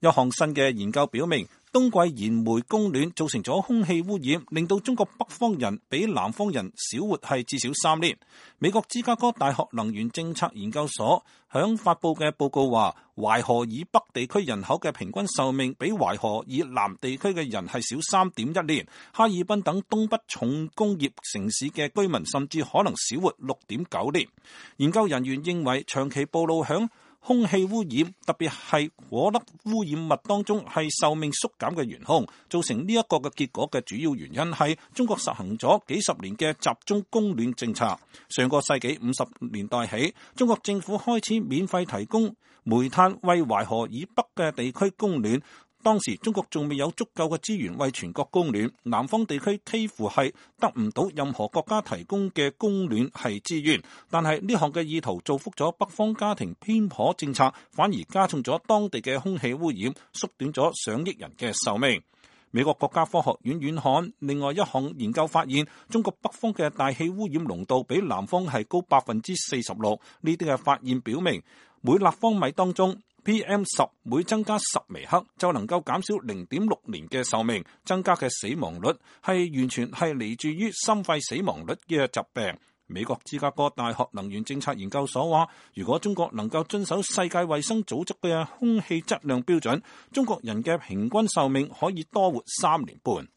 有項新嘅研究表明，冬季燃煤供暖造成咗空氣污染，令到中國北方人比南方人少活係至少3年。美國芝加哥大學能源政策研究所響發佈嘅報告話，淮河以北地區人口嘅平均壽命比淮河以南地區嘅人係少3.1年。哈爾濱等東北重工業城市嘅居民甚至可能少活6.9年。研究人員認為，長期暴露響空氣污染，特別係顆粒污染物當中，係壽命縮減嘅元兇。造成呢一個嘅結果嘅主要原因係中國實行咗幾十年嘅集中供暖政策。上個世紀50年代起，中國政府開始免費提供煤炭為淮河以北嘅地區供暖。當時中國仲未有足夠嘅資源為全國供暖，南方地區幾乎係得唔到任何國家提供嘅供暖係資源。但係呢項嘅意圖造福咗北方家庭偏頗政策，反而加重咗當地嘅空氣污染，縮短咗上億人嘅壽命。美國國家科學院院刊另外一項研究發現，中國北方嘅大氣污染濃度比南方係高46%。呢啲嘅發現表明，每立方米當中PM10每增加10微克，就能夠減少0.6年嘅壽命。增加嘅死亡率係完全係嚟自於心肺死亡率嘅疾病。美國芝加哥大學能源政策研究所話，如果中國能夠遵守世界衛生組織嘅空氣質量標準，中國人嘅平均壽命可以多活3年半。